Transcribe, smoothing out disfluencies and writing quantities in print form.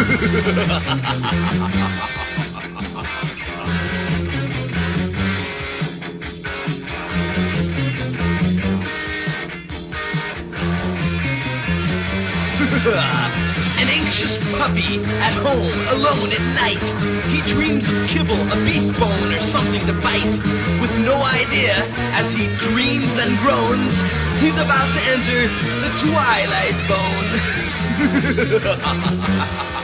An anxious puppy at home, alone at night. He dreams of kibble, a beast bone, or something to bite. With no idea, as he dreams and groans, he's about to enter the twilight zone.